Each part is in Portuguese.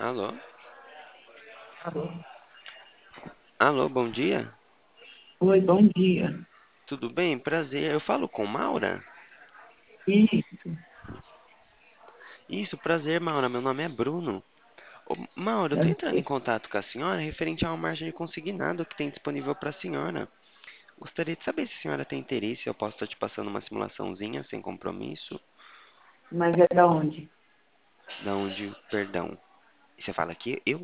Alô? Alô? Alô, bom dia? Oi, bom dia. Tudo bem? Prazer. Eu falo com Maura? Isso, Isso, prazer, Maura. Meu nome é Bruno. Ô, Maura, eu tô entrando em prazer. contato com a senhora referente a uma margem de consignado que tem disponível para a senhora. Gostaria de saber se a senhora tem interesse. Eu posso estar te passando uma simulaçãozinha sem compromisso. Mas é da onde? Da onde, perdão. E você fala aqui, eu?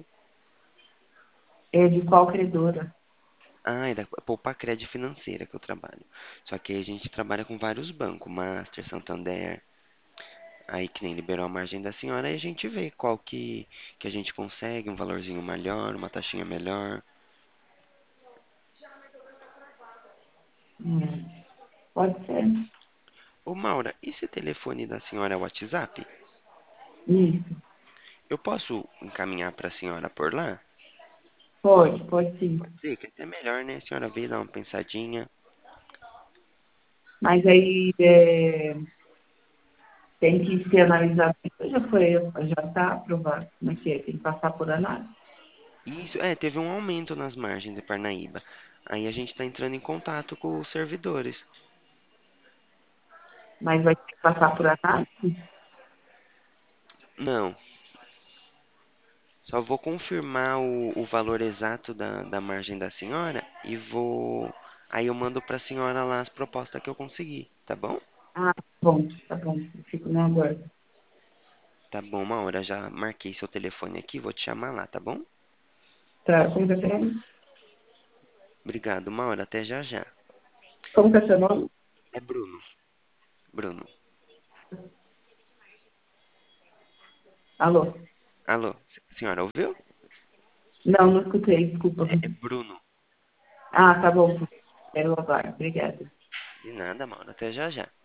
É de qual credora? Ah, é da Poupa-Cred Financeira que eu trabalho. Só que a gente trabalha com vários bancos, Master, Santander. Aí que nem liberou a margem da senhora, aí a gente vê qual que a gente consegue, um valorzinho melhor, uma taxinha melhor. Pode ser? Ô Maura, e se o telefone da senhora é o WhatsApp? Isso. Eu posso encaminhar para a senhora por lá? Pode sim. Pode ser, que até é melhor, né? A senhora veio dar uma pensadinha. Mas aí tem que ser analisado. Já está aprovado. Como é que é? Tem que passar por análise. Isso, teve um aumento nas margens de Parnaíba. Aí a gente está entrando em contato com os servidores. Mas vai ter que passar por análise? Não, só vou confirmar o valor exato da margem da senhora e vou. Aí eu mando para a senhora lá as propostas que eu consegui, tá bom? Ah, bom, tá bom. Eu fico no aguardo. Tá bom, uma hora já marquei seu telefone aqui, vou te chamar lá, tá bom? Tá, como que é seu nome? Obrigado, uma hora, até já já. Como que é seu nome? É Bruno. Bruno. Alô? Alô, senhora ouviu? Não, não escutei, desculpa. É Bruno. Ah, tá bom. Quero aguardo. Obrigada. De nada, uma hora, até já já.